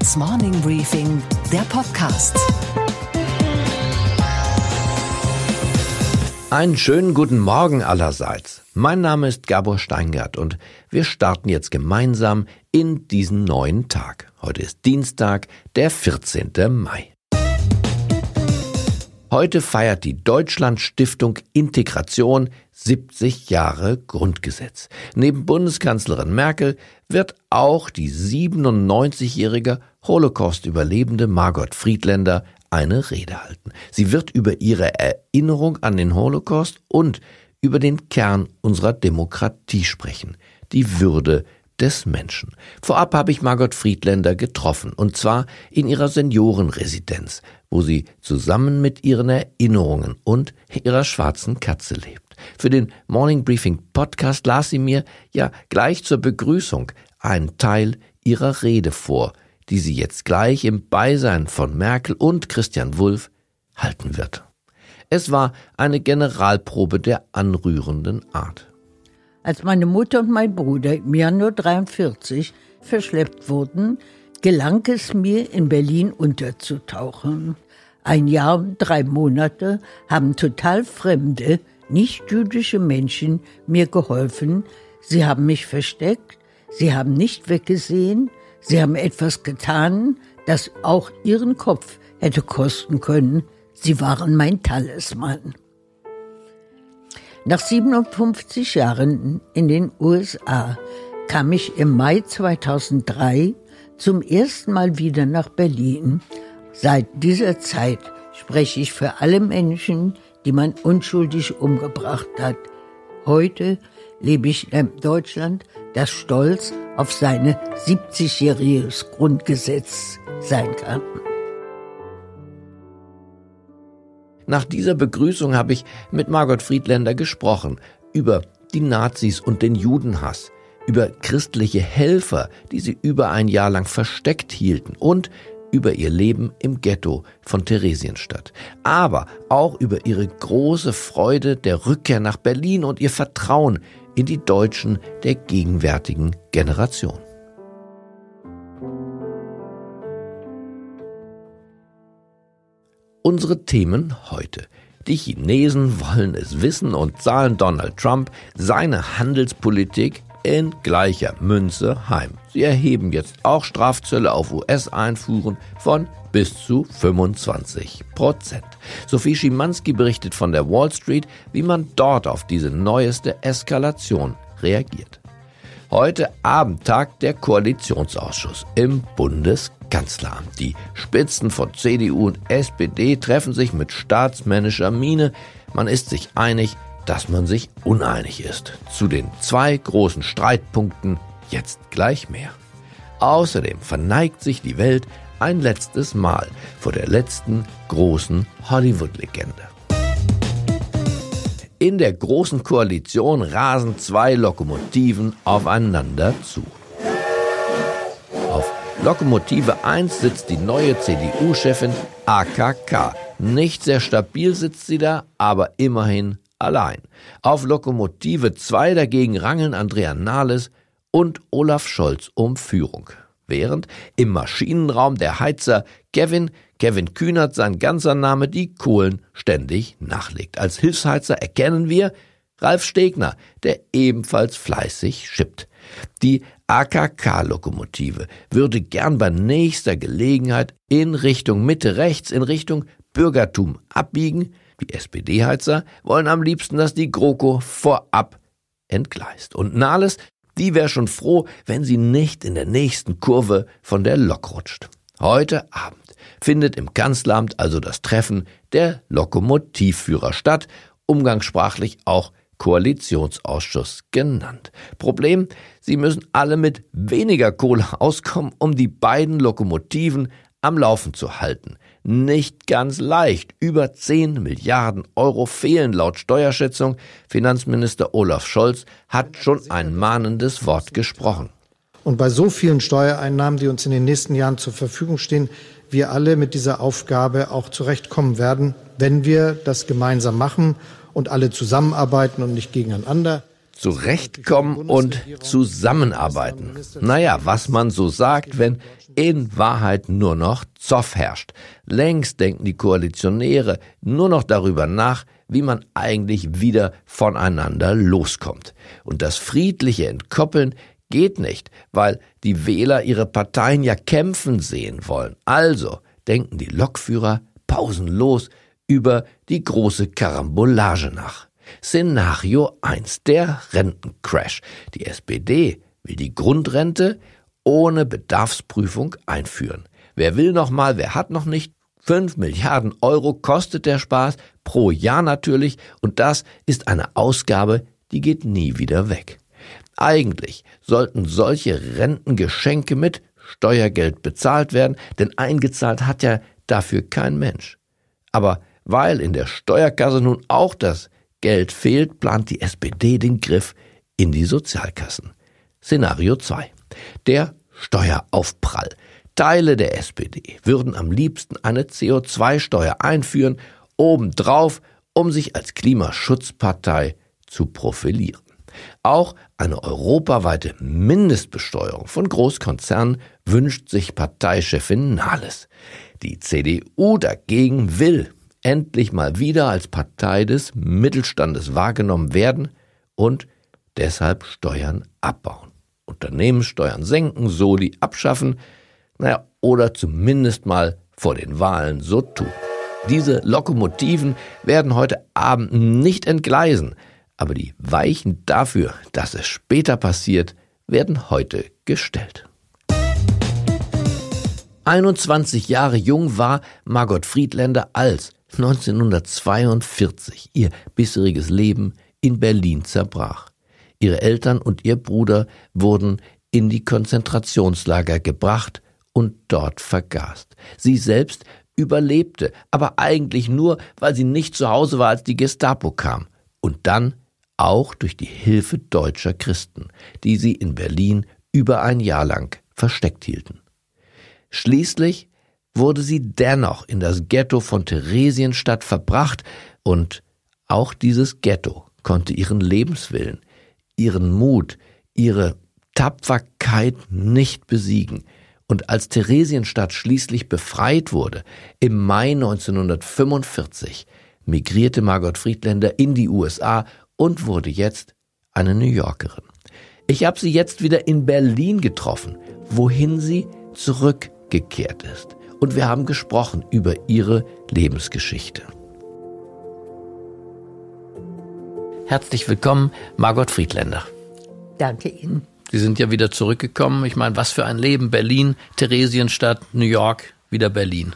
Das Morning Briefing, der Podcast. Einen schönen guten Morgen allerseits. Mein Name ist Gabor Steingart und wir starten jetzt gemeinsam in diesen neuen Tag. Heute ist Dienstag, der 14. Mai. Heute feiert die Deutschland-Stiftung Integration 70 Jahre Grundgesetz. Neben Bundeskanzlerin Merkel wird auch die 97-jährige Holocaust-Überlebende Margot Friedländer eine Rede halten. Sie wird über ihre Erinnerung an den Holocaust und über den Kern unserer Demokratie sprechen, die Würde des Menschen. Vorab habe ich Margot Friedländer getroffen, und zwar in ihrer Seniorenresidenz, wo sie zusammen mit ihren Erinnerungen und ihrer schwarzen Katze lebt. Für den Morning Briefing Podcast las sie mir gleich zur Begrüßung einen Teil ihrer Rede vor, die sie jetzt gleich im Beisein von Merkel und Christian Wulff halten wird. Es war eine Generalprobe der anrührenden Art. Als meine Mutter und mein Bruder im Januar 1943 verschleppt wurden, gelang es mir, in Berlin unterzutauchen. 1 Jahr und 3 Monate haben total fremde, nicht-jüdische Menschen mir geholfen. Sie haben mich versteckt, sie haben nicht weggesehen, sie haben etwas getan, das auch ihren Kopf hätte kosten können. Sie waren mein Talisman. Nach 57 Jahren in den USA kam ich im Mai 2003 zum ersten Mal wieder nach Berlin. Seit dieser Zeit spreche ich für alle Menschen, die man unschuldig umgebracht hat. Heute lebe ich in Deutschland, das stolz auf sein 70-jähriges Grundgesetz sein kann. Nach dieser Begrüßung habe ich mit Margot Friedländer gesprochen über die Nazis und den Judenhass, über christliche Helfer, die sie über 1 Jahr lang versteckt hielten, und über ihr Leben im Ghetto von Theresienstadt. Aber auch über ihre große Freude der Rückkehr nach Berlin und ihr Vertrauen in die Deutschen der gegenwärtigen Generation. Unsere Themen heute. Die Chinesen wollen es wissen und zahlen Donald Trump seine Handelspolitik in gleicher Münze heim. Sie erheben jetzt auch Strafzölle auf US-Einfuhren von bis zu 25%. Sophie Schimanski berichtet von der Wall Street, wie man dort auf diese neueste Eskalation reagiert. Heute Abend tagt der Koalitionsausschuss im Bundeskanzleramt. Die Spitzen von CDU und SPD treffen sich mit staatsmännischer Miene. Man ist sich einig, dass man sich uneinig ist. Zu den 2 großen Streitpunkten jetzt gleich mehr. Außerdem verneigt sich die Welt ein letztes Mal vor der letzten großen Hollywood-Legende. In der Großen Koalition rasen 2 Lokomotiven aufeinander zu. Auf Lokomotive 1 sitzt die neue CDU-Chefin AKK. Nicht sehr stabil sitzt sie da, aber immerhin allein. Auf Lokomotive 2 dagegen rangeln Andrea Nahles und Olaf Scholz um Führung. Während im Maschinenraum der Heizer Kevin Kühnert, sein ganzer Name, die Kohlen ständig nachlegt. Als Hilfsheizer erkennen wir Ralf Stegner, der ebenfalls fleißig schippt. Die AKK-Lokomotive würde gern bei nächster Gelegenheit in Richtung Mitte rechts, in Richtung Bürgertum abbiegen. Die SPD-Heizer wollen am liebsten, dass die GroKo vorab entgleist. Und Nahles, die wäre schon froh, wenn sie nicht in der nächsten Kurve von der Lok rutscht. Heute Abend findet im Kanzleramt also das Treffen der Lokomotivführer statt, umgangssprachlich auch Koalitionsausschuss genannt. Problem, sie müssen alle mit weniger Kohle auskommen, um die beiden Lokomotiven am Laufen zu halten. Nicht ganz leicht. Über 10 Milliarden Euro fehlen laut Steuerschätzung. Finanzminister Olaf Scholz hat schon ein mahnendes Wort gesprochen. Und bei so vielen Steuereinnahmen, die uns in den nächsten Jahren zur Verfügung stehen, wir alle mit dieser Aufgabe auch zurechtkommen werden, wenn wir das gemeinsam machen und alle zusammenarbeiten und nicht gegeneinander. zurechtkommen und zusammenarbeiten. Naja, was man so sagt, wenn in Wahrheit nur noch Zoff herrscht. Längst denken die Koalitionäre nur noch darüber nach, wie man eigentlich wieder voneinander loskommt. Und das friedliche Entkoppeln geht nicht, weil die Wähler ihre Parteien ja kämpfen sehen wollen. Also denken die Lokführer pausenlos über die große Karambolage nach. Szenario 1, der Rentencrash. Die SPD will die Grundrente ohne Bedarfsprüfung einführen. Wer will noch mal, wer hat noch nicht? 5 Milliarden Euro kostet der Spaß, pro Jahr natürlich, und das ist eine Ausgabe, die geht nie wieder weg. Eigentlich sollten solche Rentengeschenke mit Steuergeld bezahlt werden, denn eingezahlt hat ja dafür kein Mensch. Aber weil in der Steuerkasse nun auch das Geld fehlt, plant die SPD den Griff in die Sozialkassen. Szenario 2. Der Steueraufprall. Teile der SPD würden am liebsten eine CO2-Steuer einführen, obendrauf, um sich als Klimaschutzpartei zu profilieren. Auch eine europaweite Mindestbesteuerung von Großkonzernen wünscht sich Parteichefin Nahles. Die CDU dagegen will endlich mal wieder als Partei des Mittelstandes wahrgenommen werden und deshalb Steuern abbauen. Unternehmenssteuern senken, Soli abschaffen, oder zumindest mal vor den Wahlen so tun. Diese Lokomotiven werden heute Abend nicht entgleisen, aber die Weichen dafür, dass es später passiert, werden heute gestellt. 21 Jahre jung war Margot Friedländer, als 1942 ihr bisheriges Leben in Berlin zerbrach. Ihre Eltern und ihr Bruder wurden in die Konzentrationslager gebracht und dort vergast. Sie selbst überlebte, aber eigentlich nur, weil sie nicht zu Hause war, als die Gestapo kam. Und dann auch durch die Hilfe deutscher Christen, die sie in Berlin über ein Jahr lang versteckt hielten. Schließlich wurde sie dennoch in das Ghetto von Theresienstadt verbracht, und auch dieses Ghetto konnte ihren Lebenswillen, ihren Mut, ihre Tapferkeit nicht besiegen. Und als Theresienstadt schließlich befreit wurde, im Mai 1945, migrierte Margot Friedländer in die USA und wurde jetzt eine New Yorkerin. Ich habe sie jetzt wieder in Berlin getroffen, wohin sie zurückgekehrt ist. Und wir haben gesprochen über ihre Lebensgeschichte. Herzlich willkommen, Margot Friedländer. Danke Ihnen. Sie sind ja wieder zurückgekommen. Ich meine, was für ein Leben. Berlin, Theresienstadt, New York, wieder Berlin.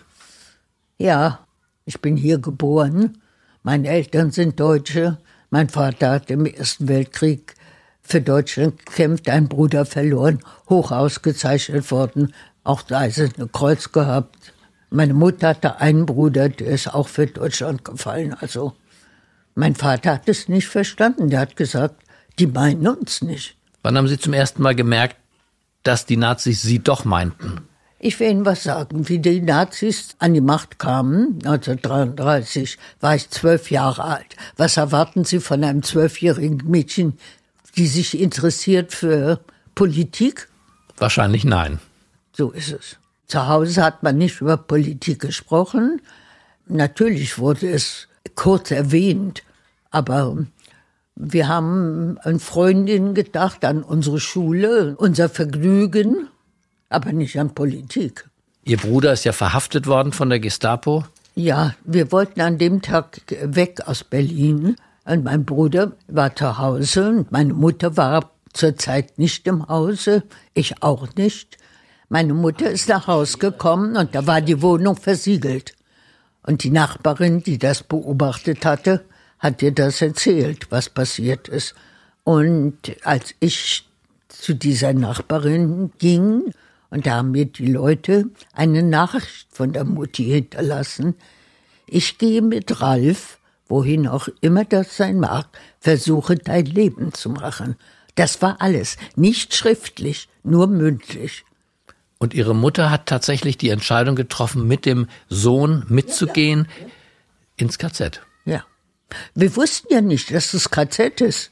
Ja, ich bin hier geboren. Meine Eltern sind Deutsche. Mein Vater hat im Ersten Weltkrieg für Deutschland gekämpft, einen Bruder verloren, hoch ausgezeichnet worden, auch das Eiserne Kreuz gehabt. Meine Mutter hatte einen Bruder, der ist auch für Deutschland gefallen. Also mein Vater hat es nicht verstanden. Der hat gesagt, die meinen uns nicht. Wann haben Sie zum ersten Mal gemerkt, dass die Nazis Sie doch meinten? Ich will Ihnen was sagen. Wie die Nazis an die Macht kamen, 1933, war ich 12 Jahre alt. Was erwarten Sie von einem 12-jährigen Mädchen, die sich interessiert für Politik? Wahrscheinlich nein. So ist es. Zu Hause hat man nicht über Politik gesprochen. Natürlich wurde es kurz erwähnt, aber wir haben an Freundinnen gedacht, an unsere Schule, unser Vergnügen, aber nicht an Politik. Ihr Bruder ist ja verhaftet worden von der Gestapo? Ja, wir wollten an dem Tag weg aus Berlin. Und mein Bruder war zu Hause und meine Mutter war zur Zeit nicht im Hause, ich auch nicht. Meine Mutter ist nach Hause gekommen und da war die Wohnung versiegelt. Und die Nachbarin, die das beobachtet hatte, hat ihr das erzählt, was passiert ist. Und als ich zu dieser Nachbarin ging, und da haben mir die Leute eine Nachricht von der Mutti hinterlassen, ich gehe mit Ralf, wohin auch immer das sein mag, versuche dein Leben zu machen. Das war alles, nicht schriftlich, nur mündlich. Und Ihre Mutter hat tatsächlich die Entscheidung getroffen, mit dem Sohn mitzugehen ins KZ? Ja. Wir wussten ja nicht, dass es KZ ist.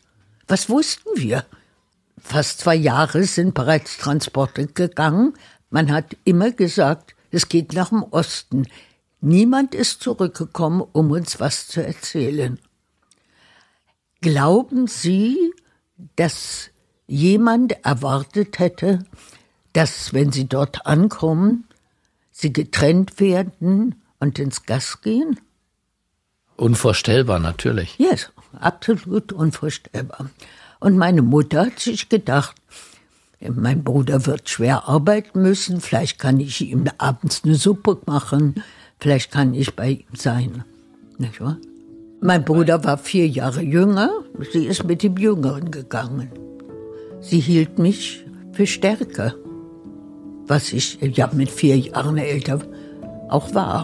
Was wussten wir? Fast 2 Jahre sind bereits Transporte gegangen. Man hat immer gesagt, es geht nach dem Osten. Niemand ist zurückgekommen, um uns was zu erzählen. Glauben Sie, dass jemand erwartet hätte, dass, wenn Sie dort ankommen, Sie getrennt werden und ins Gas gehen? Unvorstellbar, natürlich. Ja, yes, absolut unvorstellbar. Und meine Mutter hat sich gedacht, mein Bruder wird schwer arbeiten müssen, vielleicht kann ich ihm abends eine Suppe machen, vielleicht kann ich bei ihm sein. Nicht wahr? Mein Bruder war 4 Jahre jünger, sie ist mit dem Jüngeren gegangen. Sie hielt mich für stärker, was ich ja mit 4 Jahren älter auch war.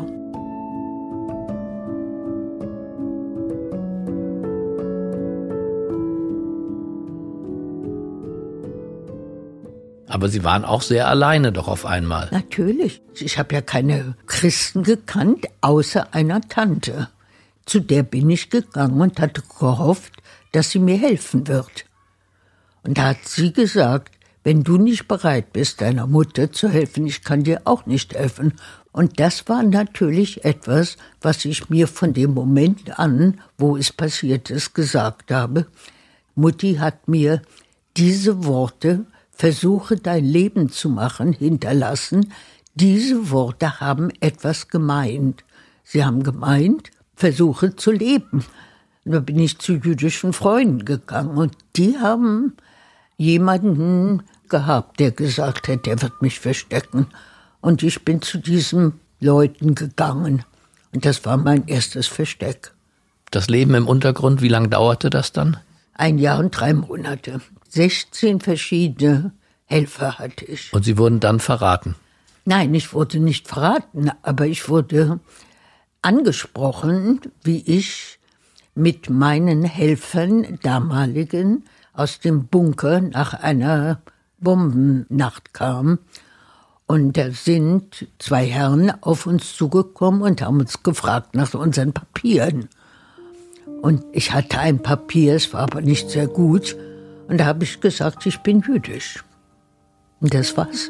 Aber Sie waren auch sehr alleine doch auf einmal. Natürlich. Ich habe ja keine Christen gekannt, außer einer Tante. Zu der bin ich gegangen und hatte gehofft, dass sie mir helfen wird. Und da hat sie gesagt, wenn du nicht bereit bist, deiner Mutter zu helfen, ich kann dir auch nicht helfen. Und das war natürlich etwas, was ich mir von dem Moment an, wo es passiert ist, gesagt habe. Mutti hat mir diese Worte, versuche dein Leben zu machen, hinterlassen. Diese Worte haben etwas gemeint. Sie haben gemeint, versuche zu leben. Und da bin ich zu jüdischen Freunden gegangen und die haben jemanden gehabt, der gesagt hat, der wird mich verstecken. Und ich bin zu diesen Leuten gegangen. Und das war mein erstes Versteck. Das Leben im Untergrund, wie lange dauerte das dann? 1 Jahr und 3 Monate. 16 verschiedene Helfer hatte ich. Und Sie wurden dann verraten? Nein, ich wurde nicht verraten, aber ich wurde angesprochen, wie ich mit meinen Helfern, damaligen, aus dem Bunker nach einer Bombennacht kam. Und da sind 2 Herren auf uns zugekommen und haben uns gefragt nach unseren Papieren. Und ich hatte ein Papier, es war aber nicht sehr gut. Und da habe ich gesagt, ich bin jüdisch. Und das war's.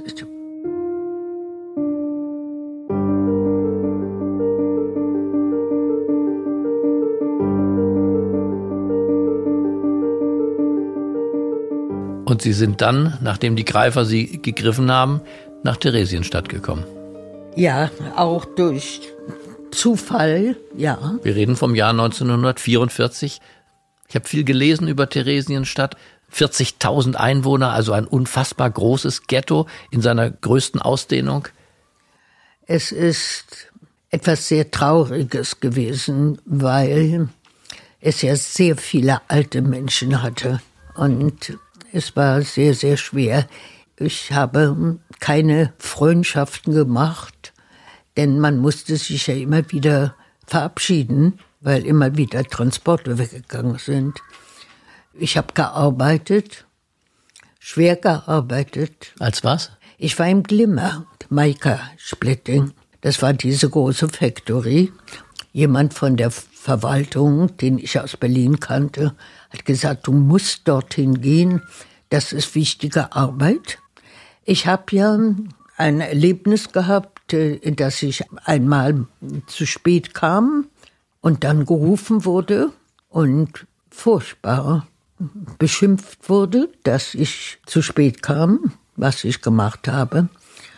Und Sie sind dann, nachdem die Greifer Sie gegriffen haben, nach Theresienstadt gekommen? Ja, auch durch Zufall, ja. Wir reden vom Jahr 1944. Ich habe viel gelesen über Theresienstadt. 40.000 Einwohner, also ein unfassbar großes Ghetto in seiner größten Ausdehnung. Es ist etwas sehr Trauriges gewesen, weil es ja sehr viele alte Menschen hatte. Und es war sehr, sehr schwer. Ich habe keine Freundschaften gemacht, denn man musste sich ja immer wieder verabschieden, weil immer wieder Transporte weggegangen sind. Ich habe gearbeitet, schwer gearbeitet. Als was? Ich war im Glimmer, Maika-Splitting. Das war diese große Factory. Jemand von der Verwaltung, den ich aus Berlin kannte, hat gesagt, du musst dorthin gehen, das ist wichtige Arbeit. Ich habe ja ein Erlebnis gehabt, dass ich einmal zu spät kam und dann gerufen wurde und furchtbar beschimpft wurde, dass ich zu spät kam, was ich gemacht habe.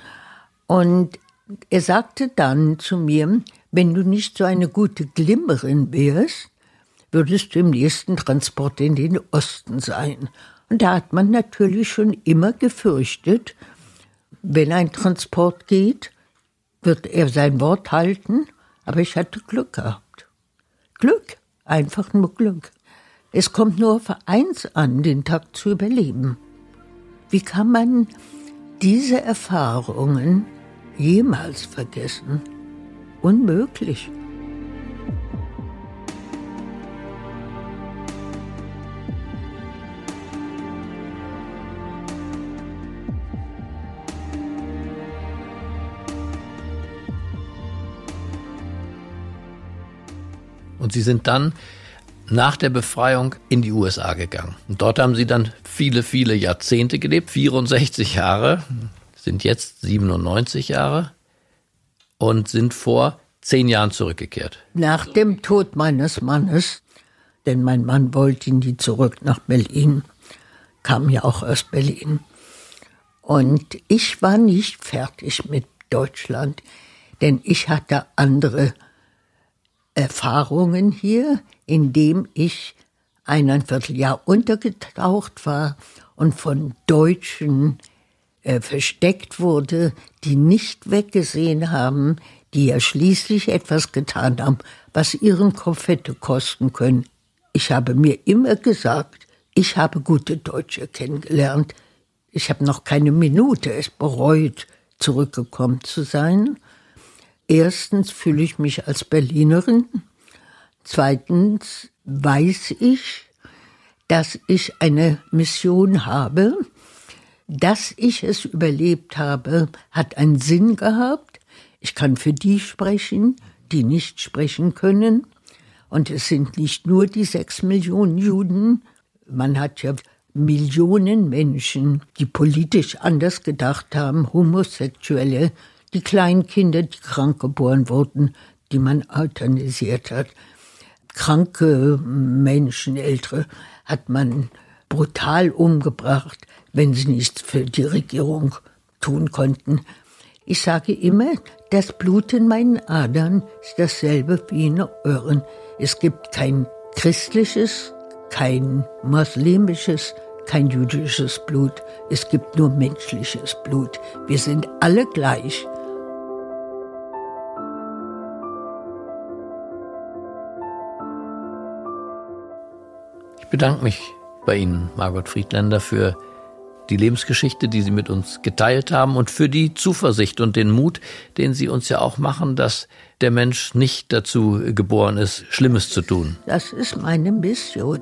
Und er sagte dann zu mir, wenn du nicht so eine gute Glimmerin wärst, würdest du im nächsten Transport in den Osten sein. Und da hat man natürlich schon immer gefürchtet, wenn ein Transport geht, wird er sein Wort halten. Aber ich hatte Glück gehabt. Glück, einfach nur Glück. Es kommt nur auf eins an, den Tag zu überleben. Wie kann man diese Erfahrungen jemals vergessen? Unmöglich. Und Sie sind dann nach der Befreiung in die USA gegangen. Und dort haben Sie dann viele, viele Jahrzehnte gelebt, 64 Jahre, sind jetzt 97 Jahre und sind vor 10 Jahren zurückgekehrt. Nach dem Tod meines Mannes, denn mein Mann wollte nie zurück nach Berlin, kam ja auch aus Berlin. Und ich war nicht fertig mit Deutschland, denn ich hatte andere Erfahrungen hier, indem ich 1,25 Jahr untergetaucht war und von Deutschen versteckt wurde, die nicht weggesehen haben, die ja schließlich etwas getan haben, was ihren Kopf hätte kosten können. Ich habe mir immer gesagt, ich habe gute Deutsche kennengelernt. Ich habe noch keine Minute es bereut, zurückgekommen zu sein. Erstens fühle ich mich als Berlinerin. Zweitens weiß ich, dass ich eine Mission habe. Dass ich es überlebt habe, hat einen Sinn gehabt. Ich kann für die sprechen, die nicht sprechen können. Und es sind nicht nur die 6 Millionen Juden. Man hat ja Millionen Menschen, die politisch anders gedacht haben, Homosexuelle, die kleinen Kinder, die krank geboren wurden, die man euthanasiert hat. Kranke Menschen, Ältere, hat man brutal umgebracht, wenn sie nichts für die Regierung tun konnten. Ich sage immer, das Blut in meinen Adern ist dasselbe wie in euren. Es gibt kein christliches, kein muslimisches, kein jüdisches Blut. Es gibt nur menschliches Blut. Wir sind alle gleich. Ich bedanke mich bei Ihnen, Margot Friedländer, für die Lebensgeschichte, die Sie mit uns geteilt haben und für die Zuversicht und den Mut, den Sie uns ja auch machen, dass der Mensch nicht dazu geboren ist, Schlimmes zu tun. Das ist meine Mission.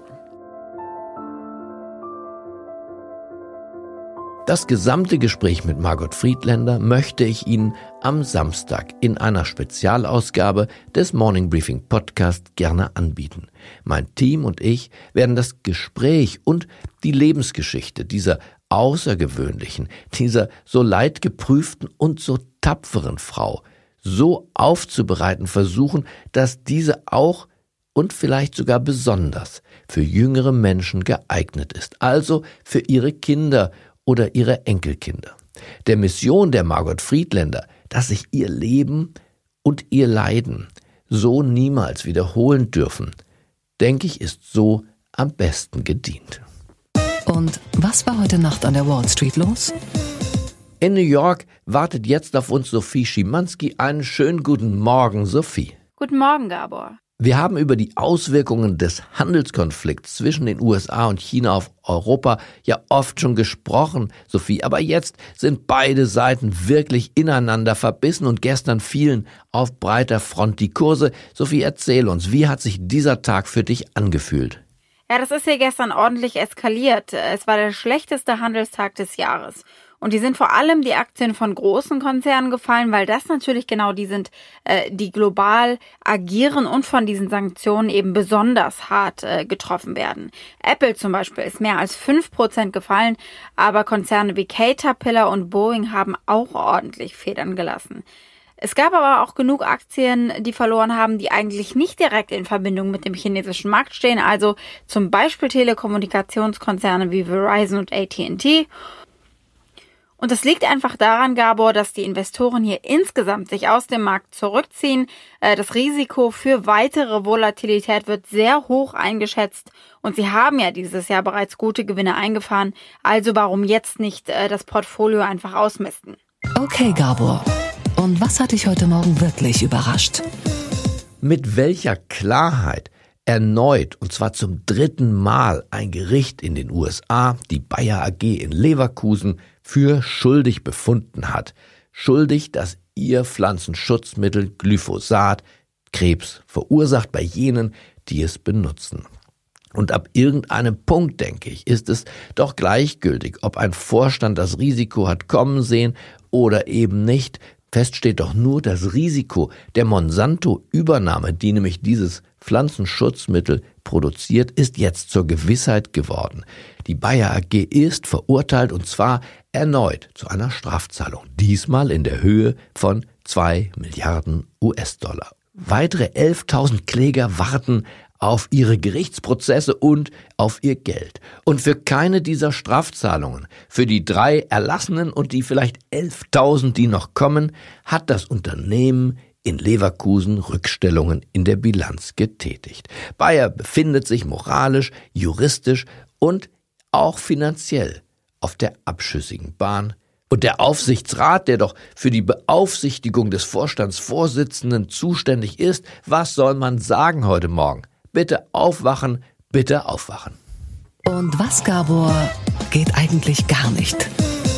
Das gesamte Gespräch mit Margot Friedländer möchte ich Ihnen am Samstag in einer Spezialausgabe des Morning Briefing Podcast gerne anbieten. Mein Team und ich werden das Gespräch und die Lebensgeschichte dieser außergewöhnlichen, dieser so leidgeprüften und so tapferen Frau so aufzubereiten versuchen, dass diese auch und vielleicht sogar besonders für jüngere Menschen geeignet ist, also für ihre Kinder oder ihre Enkelkinder. Der Mission der Margot Friedländer, dass sich ihr Leben und ihr Leiden so niemals wiederholen dürfen, denke ich, ist so am besten gedient. Und was war heute Nacht an der Wall Street los? In New York wartet jetzt auf uns Sophie Schimanski. Einen schönen guten Morgen, Sophie. Guten Morgen, Gabor. Wir haben über die Auswirkungen des Handelskonflikts zwischen den USA und China auf Europa ja oft schon gesprochen, Sophie. Aber jetzt sind beide Seiten wirklich ineinander verbissen und gestern fielen auf breiter Front die Kurse. Sophie, erzähl uns, wie hat sich dieser Tag für dich angefühlt? Ja, das ist hier gestern ordentlich eskaliert. Es war der schlechteste Handelstag des Jahres. Und die sind vor allem die Aktien von großen Konzernen gefallen, weil das natürlich genau die sind, die global agieren und von diesen Sanktionen eben besonders hart getroffen werden. Apple zum Beispiel ist mehr als 5% gefallen, aber Konzerne wie Caterpillar und Boeing haben auch ordentlich Federn gelassen. Es gab aber auch genug Aktien, die verloren haben, die eigentlich nicht direkt in Verbindung mit dem chinesischen Markt stehen, also zum Beispiel Telekommunikationskonzerne wie Verizon und AT&T. Und das liegt einfach daran, Gabor, dass die Investoren hier insgesamt sich aus dem Markt zurückziehen. Das Risiko für weitere Volatilität wird sehr hoch eingeschätzt und sie haben ja dieses Jahr bereits gute Gewinne eingefahren. Also warum jetzt nicht das Portfolio einfach ausmisten? Okay, Gabor. Und was hat dich heute Morgen wirklich überrascht? Mit welcher Klarheit erneut, und zwar zum 3. Mal, ein Gericht in den USA die Bayer AG in Leverkusen für schuldig befunden hat. Schuldig, dass ihr Pflanzenschutzmittel Glyphosat Krebs verursacht bei jenen, die es benutzen. Und ab irgendeinem Punkt, denke ich, ist es doch gleichgültig, ob ein Vorstand das Risiko hat kommen sehen oder eben nicht. Fest steht doch nur das Risiko der Monsanto-Übernahme, die nämlich dieses Pflanzenschutzmittel produziert, ist jetzt zur Gewissheit geworden. Die Bayer AG ist verurteilt und zwar erneut zu einer Strafzahlung, diesmal in der Höhe von 2 Milliarden US-Dollar. Weitere 11.000 Kläger warten auf ihre Gerichtsprozesse und auf ihr Geld. Und für keine dieser Strafzahlungen, für die 3 erlassenen und die vielleicht 11.000, die noch kommen, hat das Unternehmen in Leverkusen Rückstellungen in der Bilanz getätigt. Bayer befindet sich moralisch, juristisch und auch finanziell auf der abschüssigen Bahn. Und der Aufsichtsrat, der doch für die Beaufsichtigung des Vorstandsvorsitzenden zuständig ist, was soll man sagen heute Morgen? Bitte aufwachen, bitte aufwachen. Und was, Gabor, geht eigentlich gar nicht?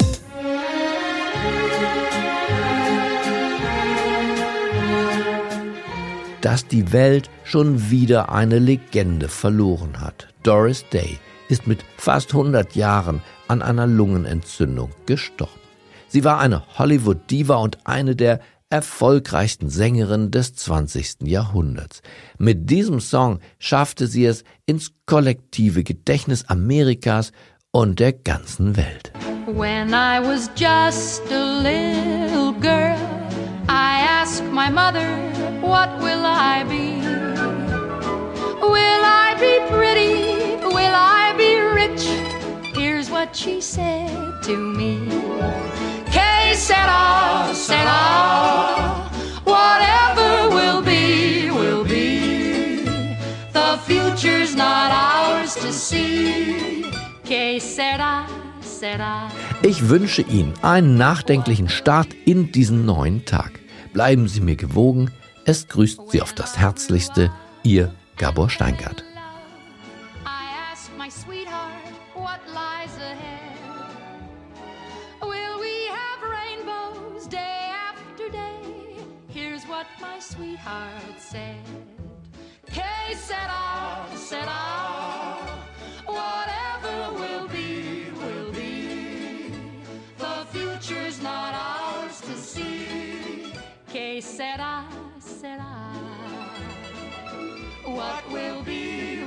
Dass die Welt schon wieder eine Legende verloren hat. Doris Day ist mit fast 100 Jahren an einer Lungenentzündung gestorben. Sie war eine Hollywood-Diva und eine der erfolgreichsten Sängerinnen des 20. Jahrhunderts. Mit diesem Song schaffte sie es ins kollektive Gedächtnis Amerikas und der ganzen Welt. When I was just a little girl, I asked my mother, what will I be? Will I be pretty? Will I be rich? Here's what she said to me. Que sera, sera, whatever will be, will be. The future's not ours to see. Que sera, sera. Ich wünsche Ihnen einen nachdenklichen Start in diesen neuen Tag. Bleiben Sie mir gewogen. Es grüßt Sie auf das Herzlichste, Ihr Gabor Steingart. What my sweetheart said. Que sera, sera, whatever will be, will be. The future's not ours to see. Que sera, sera, what will be.